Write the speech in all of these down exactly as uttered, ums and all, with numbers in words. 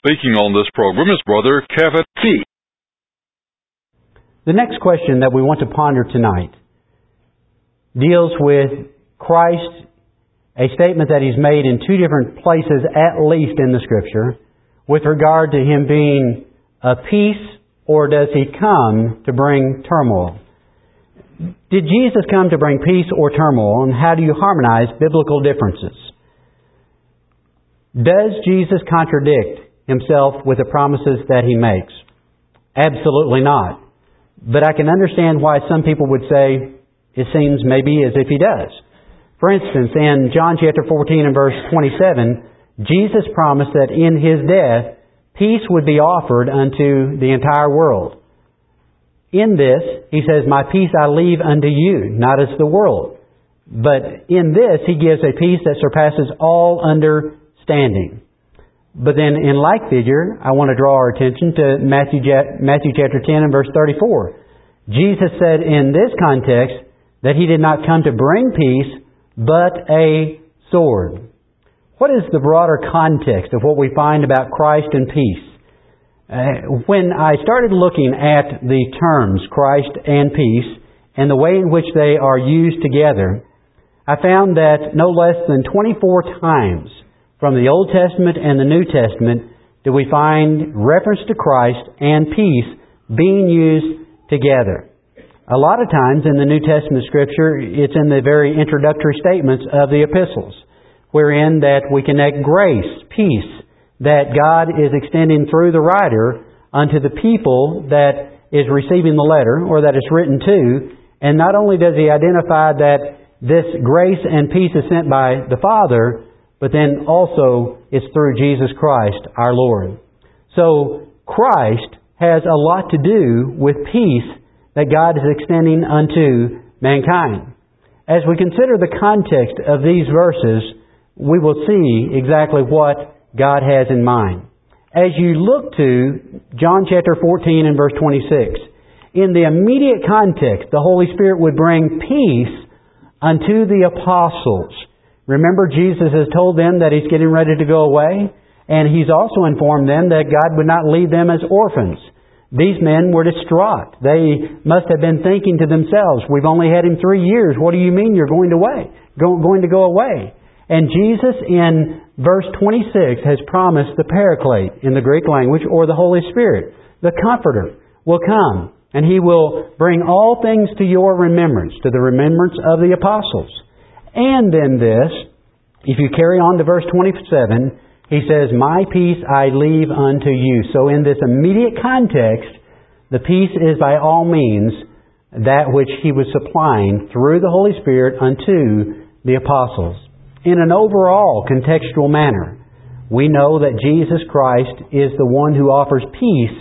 Speaking on this program is Brother Kevin Fee. The next question that we want to ponder tonight deals with Christ, a statement that He's made in two different places, at least in the Scripture, with regard to Him being a peace, or does He come to bring turmoil? Did Jesus come to bring peace or turmoil, and how do you harmonize biblical differences? Does Jesus contradict Himself with the promises that He makes? Absolutely not. But I can understand why some people would say it seems maybe as if He does. For instance, in John chapter fourteen and verse twenty-seven, Jesus promised that in His death, peace would be offered unto the entire world. In this, He says, "My peace I leave unto you, not as the world." But in this, He gives a peace that surpasses all understanding. But then in like figure, I want to draw our attention to Matthew, Matthew chapter ten and verse thirty-four. Jesus said in this context that He did not come to bring peace, but a sword. What is the broader context of what we find about Christ and peace? Uh, when I started looking at the terms Christ and peace and the way in which they are used together, I found that no less than twenty-four times from the Old Testament and the New Testament do we find reference to Christ and peace being used together. A lot of times in the New Testament Scripture, it's in the very introductory statements of the epistles, wherein that we connect grace, peace, that God is extending through the writer unto the people that is receiving the letter, or that it's written to. And not only does He identify that this grace and peace is sent by the Father, but then also it's through Jesus Christ, our Lord. So Christ has a lot to do with peace that God is extending unto mankind. As we consider the context of these verses, we will see exactly what God has in mind. As you look to John chapter fourteen and verse twenty-six, in the immediate context, the Holy Spirit would bring peace unto the apostles. Remember, Jesus has told them that He's getting ready to go away, and He's also informed them that God would not leave them as orphans. These men were distraught. They must have been thinking to themselves, "We've only had Him three years. What do you mean you're going away? Go, going to go away?" And Jesus in verse twenty-six has promised the Paraclete in the Greek language, or the Holy Spirit, the Comforter, will come, and He will bring all things to your remembrance, to the remembrance of the apostles. And then this, if you carry on to verse twenty-seven, He says, "My peace I leave unto you." So in this immediate context, the peace is by all means that which He was supplying through the Holy Spirit unto the apostles. In an overall contextual manner, we know that Jesus Christ is the one who offers peace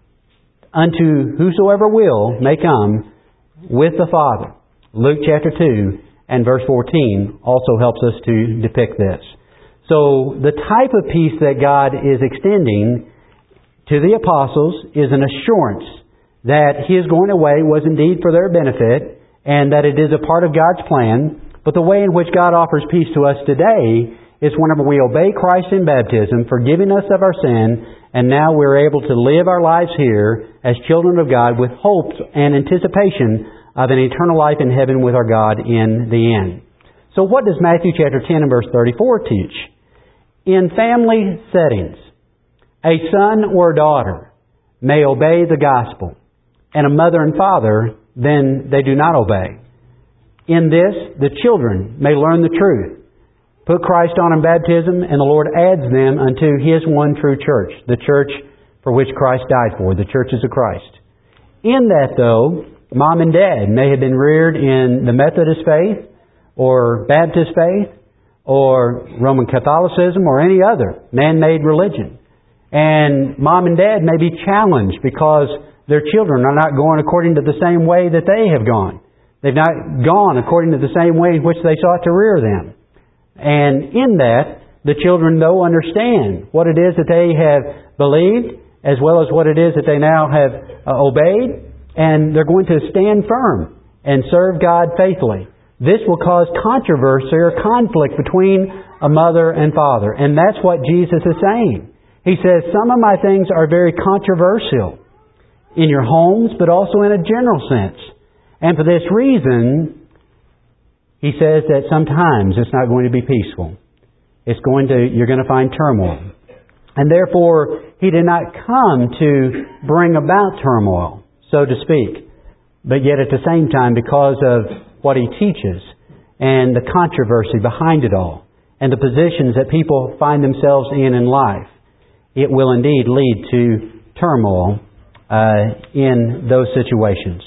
unto whosoever will may come with the Father. Luke chapter two and verse fourteen also helps us to depict this. So the type of peace that God is extending to the apostles is an assurance that His going away was indeed for their benefit, and that it is a part of God's plan. But the way in which God offers peace to us today is whenever we obey Christ in baptism, forgiving us of our sin, and now we're able to live our lives here as children of God with hope and anticipation of an eternal life in heaven with our God in the end. So what does Matthew chapter ten and verse thirty-four teach? In family settings, a son or daughter may obey the gospel, and a mother and father, then they do not obey. In this, the children may learn the truth, put Christ on in baptism, and the Lord adds them unto His one true church, the church for which Christ died for, the churches of Christ. In that, though, mom and dad may have been reared in the Methodist faith, or Baptist faith, or Roman Catholicism, or any other man-made religion. And mom and dad may be challenged because their children are not going according to the same way that they have gone. They've not gone according to the same way in which they sought to rear them. And in that, the children, though, understand what it is that they have believed, as well as what it is that they now have uh, obeyed, and they're going to stand firm and serve God faithfully. This will cause controversy or conflict between a mother and father. And that's what Jesus is saying. He says, some of my things are very controversial in your homes, but also in a general sense. And for this reason, he says that sometimes it's not going to be peaceful. It's going to, you're going to find turmoil. And therefore, he did not come to bring about turmoil, so to speak. But yet at the same time, because of what he teaches and the controversy behind it all and the positions that people find themselves in in life, it will indeed lead to turmoil uh, in those situations.